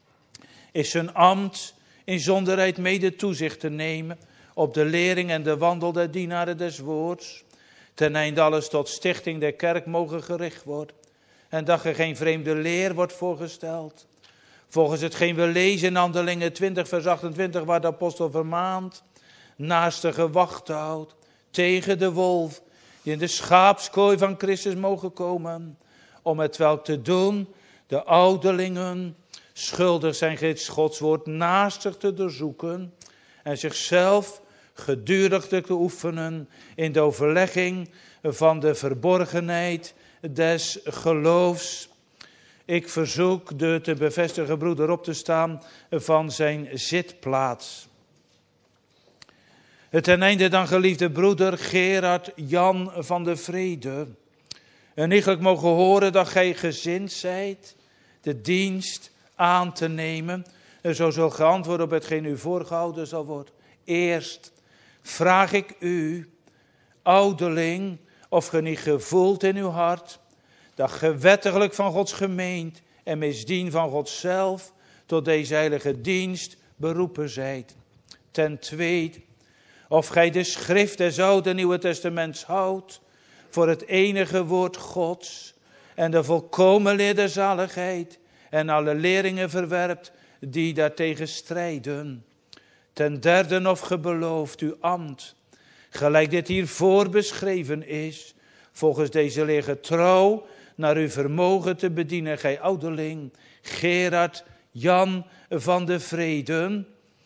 is zijn ambt in zonderheid mede toezicht te nemen op de lering en de wandel der dienaren des woords, ten einde alles tot stichting der kerk mogen gericht worden, en dat er geen vreemde leer wordt voorgesteld. Volgens hetgeen we lezen in Handelingen twintig vers achtentwintig, waar de apostel vermaant, naastige wacht houdt tegen de wolf, die in de schaapskooi van Christus mogen komen, om het welk te doen de ouderlingen schuldig zijn Gods woord naastig te doorzoeken en zichzelf gedurig te oefenen in de overlegging van de verborgenheid des geloofs. Ik verzoek de te bevestigen broeder op te staan van zijn zitplaats. Ten einde dan, geliefde broeder Gerard Jan van de Vrede, en iegelijk mogen horen dat gij gezind zijt de dienst aan te nemen, en zo zal geantwoord op hetgeen u voorgehouden zal worden. Eerst vraag ik u, ouderling, of ge niet gevoelt in uw hart dat ge wettiglijk van Gods gemeente en misdien van God zelf tot deze heilige dienst beroepen zijt. Ten tweede, of gij de schrift des Oude en Nieuwe Testaments houdt voor het enige woord Gods en de volkomen leer der zaligheid en alle leringen verwerpt die daartegen strijden. Ten derde, of ge belooft uw ambt, gelijk dit hiervoor beschreven is, volgens deze leer getrouw naar uw vermogen te bedienen, gij ouderling Gerard Jan van de Vrede.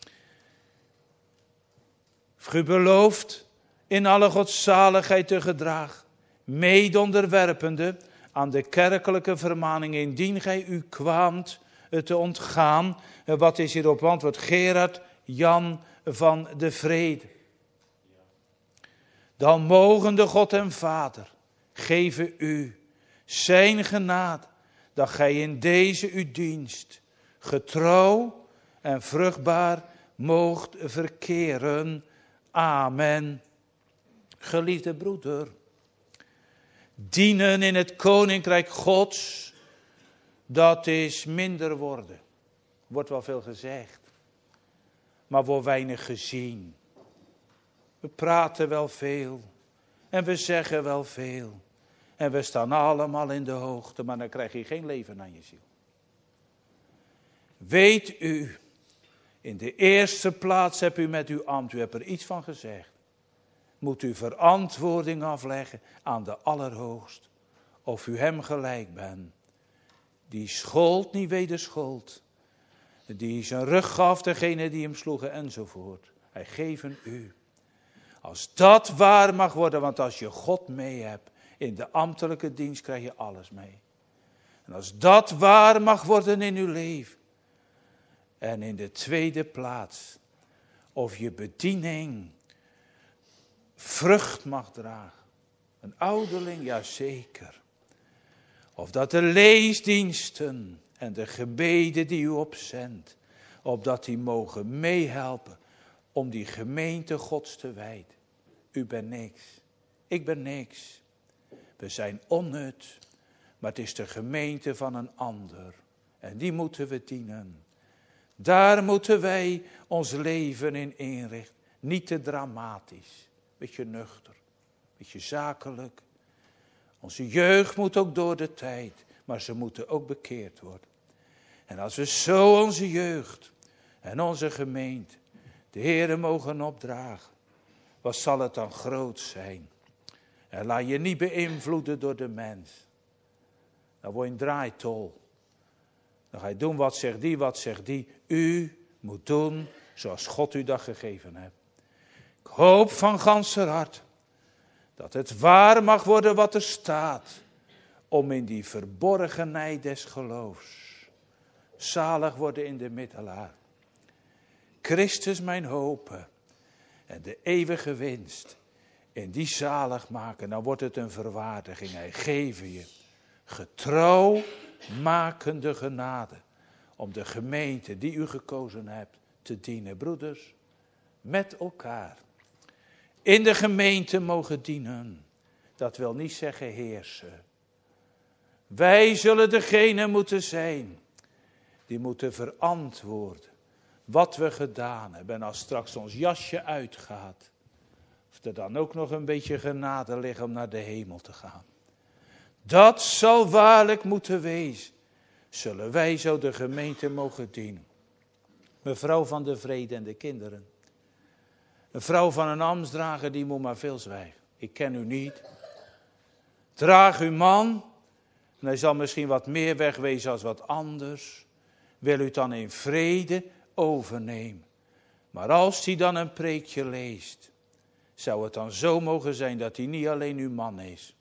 U belooft in alle godzaligheid te gedragen, mede onderwerpende aan de kerkelijke vermaning, indien gij u kwaamt te ontgaan. Wat is hierop antwoord? Gerard Jan van de Vrede. Dan mogen de God en Vader geven u zijn genade, dat gij in deze uw dienst getrouw en vruchtbaar moogt verkeren. Amen. Geliefde broeder, dienen in het koninkrijk Gods, dat is minder worden. Wordt wel veel gezegd, maar wordt weinig gezien. We praten wel veel en we zeggen wel veel. En we staan allemaal in de hoogte, maar dan krijg je geen leven aan je ziel. Weet u, in de eerste plaats hebt u met uw ambt, u hebt er iets van gezegd. Moet u verantwoording afleggen aan de Allerhoogst. Of u hem gelijk bent. Die schold niet wederschold. Die zijn rug gaf degene die hem sloegen enzovoort. Hij geven u. Als dat waar mag worden, want als je God mee hebt, in de ambtelijke dienst krijg je alles mee. En als dat waar mag worden in uw leven. En in de tweede plaats, of je bediening vrucht mag dragen. Een ouderling, ja zeker. Of dat de leesdiensten en de gebeden die u opzendt, opdat die mogen meehelpen om die gemeente Gods te wijden. U bent niks, ik ben niks. We zijn onnut, maar het is de gemeente van een ander. En die moeten we dienen. Daar moeten wij ons leven in inrichten. Niet te dramatisch, beetje nuchter, beetje zakelijk. Onze jeugd moet ook door de tijd, maar ze moeten ook bekeerd worden. En als we zo onze jeugd en onze gemeente de Heere mogen opdragen, wat zal het dan groot zijn? En laat je niet beïnvloeden door de mens. Dan word je een draaitol. Dan ga je doen wat zegt die, wat zegt die. U moet doen zoals God u dat gegeven heeft. Ik hoop van ganser hart dat het waar mag worden wat er staat. Om in die verborgenheid des geloofs zalig worden in de middelaar. Christus mijn hoop en de eeuwige winst. In die zalig maken, dan wordt het een verwaardiging. Hij geven je getrouw makende genade. Om de gemeente die u gekozen hebt te dienen. Broeders, met elkaar. In de gemeente mogen dienen. Dat wil niet zeggen heersen. Wij zullen degene moeten zijn. Die moeten verantwoorden. Wat we gedaan hebben. En als straks ons jasje uitgaat. Of er dan ook nog een beetje genade ligt om naar de hemel te gaan. Dat zal waarlijk moeten wezen. Zullen wij zo de gemeente mogen dienen. Mevrouw van de vrede en de kinderen. Een vrouw van een ambtsdrager die moet maar veel zwijgen. Ik ken u niet. Draag uw man. En hij zal misschien wat meer wegwezen als wat anders. Wil u het dan in vrede overnemen. Maar als hij dan een preekje leest. Zou het dan zo mogen zijn dat hij niet alleen uw man is.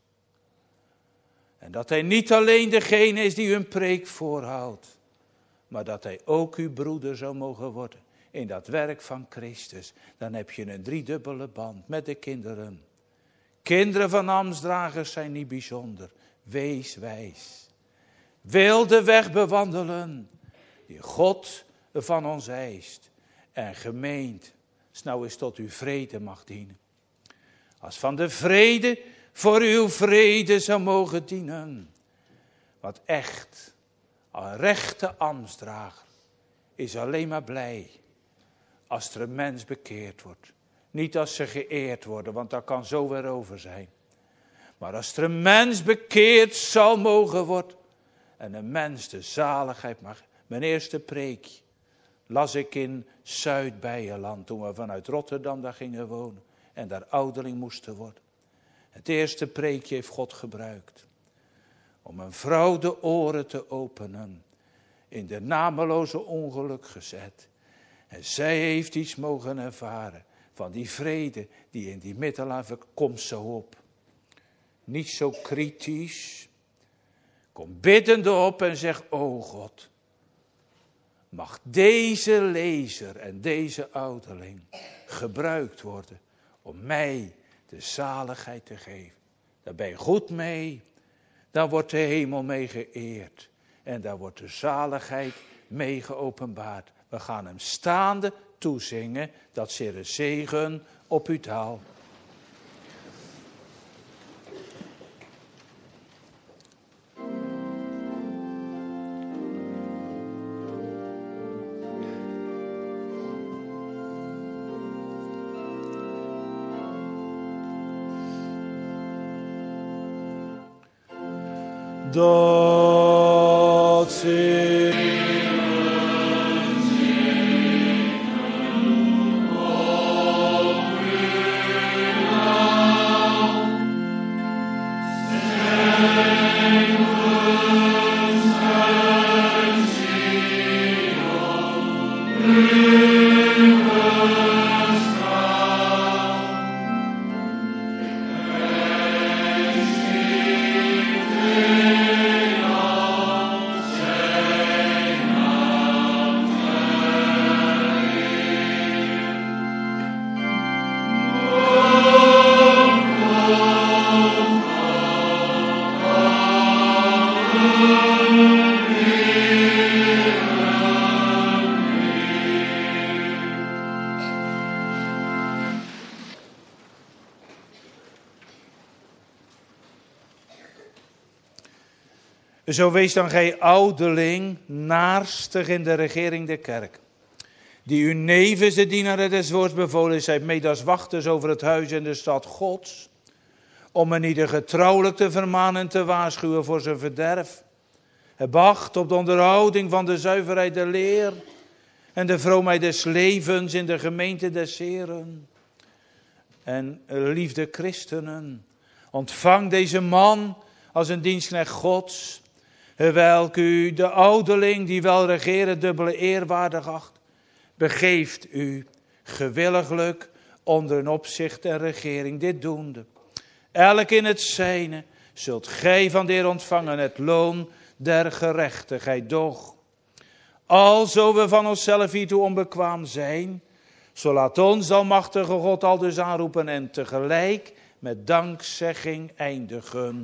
En dat hij niet alleen degene is die u een preek voorhoudt. Maar dat hij ook uw broeder zou mogen worden. In dat werk van Christus. Dan heb je een driedubbele band met de kinderen. Kinderen van ambtsdragers zijn niet bijzonder. Wees wijs. Wil de weg bewandelen. Die God van ons eist. En gemeend. Nou eens tot uw vrede mag dienen. Als van de vrede voor uw vrede zou mogen dienen. Wat echt, een rechte ambtsdrager is alleen maar blij als er een mens bekeerd wordt. Niet als ze geëerd worden, want dat kan zo weer over zijn. Maar als er een mens bekeerd zal mogen worden en een mens de zaligheid mag. Mijn eerste preekje las ik in Zuid-Beierland toen we vanuit Rotterdam daar gingen wonen en daar ouderling moesten worden. Het eerste preekje heeft God gebruikt om een vrouw de oren te openen, in de nameloze ongeluk gezet. En zij heeft iets mogen ervaren van die vrede die in die middelaar komt zo op. Niet zo kritisch. Kom biddende op en zeg, o God, mag deze lezer en deze ouderling gebruikt worden om mij de zaligheid te geven. Daar ben je goed mee. dan wordt de hemel mee geëerd. En daar wordt de zaligheid mee geopenbaard. We gaan hem staande toezingen, dat zere zegen op uw taal. Dat zingen Zo wees dan gij ouderling naarstig in de regering der kerk, die u nevens de dienaren des woords bevolen zijt, mede als wachters over het huis en de stad Gods, om een ieder getrouwelijk te vermanen en te waarschuwen voor zijn verderf. Heb acht op de onderhouding van de zuiverheid der leer en de vroomheid des levens in de gemeente des Heren. En liefde christenen, ontvang deze man als een dienstknecht Gods, welk u de ouderling die wel regeren dubbele eerwaardig acht, begeeft u gewilliglijk onder een opzicht en regering dit doende. Elk in het zijne zult gij van de Heer ontvangen het loon der gerechtigheid. Doch, alzo we van onszelf hiertoe onbekwaam zijn, zo laat ons de almachtige God al dus aanroepen en tegelijk met dankzegging eindigen.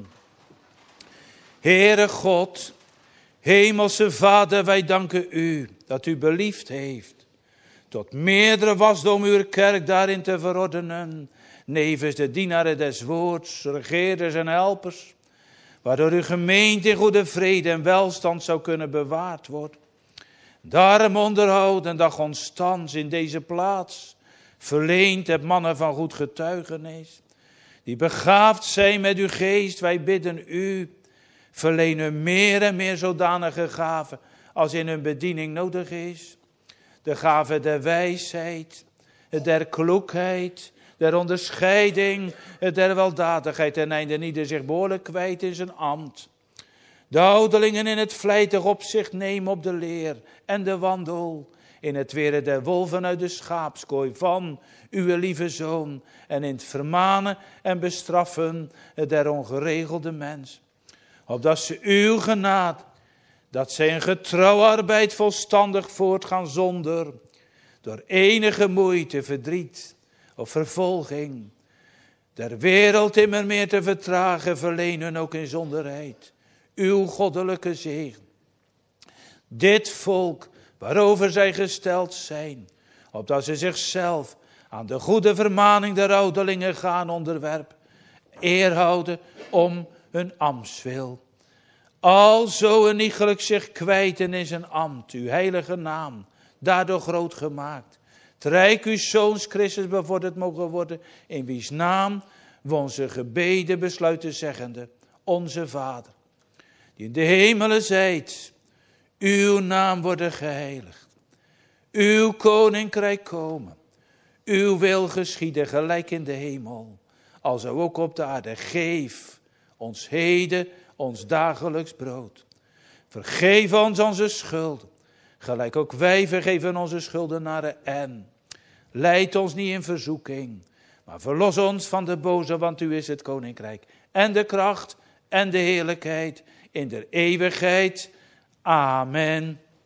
Heere God, hemelse Vader, wij danken u dat u beliefd heeft tot meerdere wasdom uw kerk daarin te verordenen, nevens de dienaren des woords, regeerders en helpers, waardoor uw gemeente in goede vrede en welstand zou kunnen bewaard worden. Daarom onderhoud en dag onstans in deze plaats verleent het mannen van goed getuigenis, die begaafd zijn met uw geest, wij bidden u, verleen hun meer en meer zodanige gaven als in hun bediening nodig is. De gave der wijsheid, der kloekheid, der onderscheiding, der weldadigheid, ten einde ieder zich behoorlijk kwijt in zijn ambt. De ouderlingen in het vlijtig opzicht nemen op de leer en de wandel, in het weren der wolven uit de schaapskooi van uw lieve Zoon, en in het vermanen en bestraffen der ongeregelde mens. Opdat ze uw genade, dat zij een getrouw arbeid volstandig voortgaan zonder, door enige moeite, verdriet of vervolging, der wereld immer meer te vertragen, verlenen ook in zonderheid uw goddelijke zegen. Dit volk waarover zij gesteld zijn, opdat ze zichzelf aan de goede vermaning der ouderlingen gaan onderwerpen, eer houden om hun ambtswil. Alzo een iegelijk zich kwijten in zijn ambt, uw heilige naam, daardoor groot gemaakt. Het rijk uw Zoons Christus bevorderd mogen worden, in wiens naam we onze gebeden besluiten zeggende, onze Vader, die in de hemelen zijt, uw naam worden geheiligd, uw koninkrijk komen, uw wil geschieden gelijk in de hemel, alzo ook op de aarde. Geef ons heden ons dagelijks brood. Vergeef ons onze schulden, gelijk ook wij vergeven onze schuldenaren. En leid ons niet in verzoeking, maar verlos ons van de boze, want u is het koninkrijk en de kracht en de heerlijkheid in der eeuwigheid. Amen.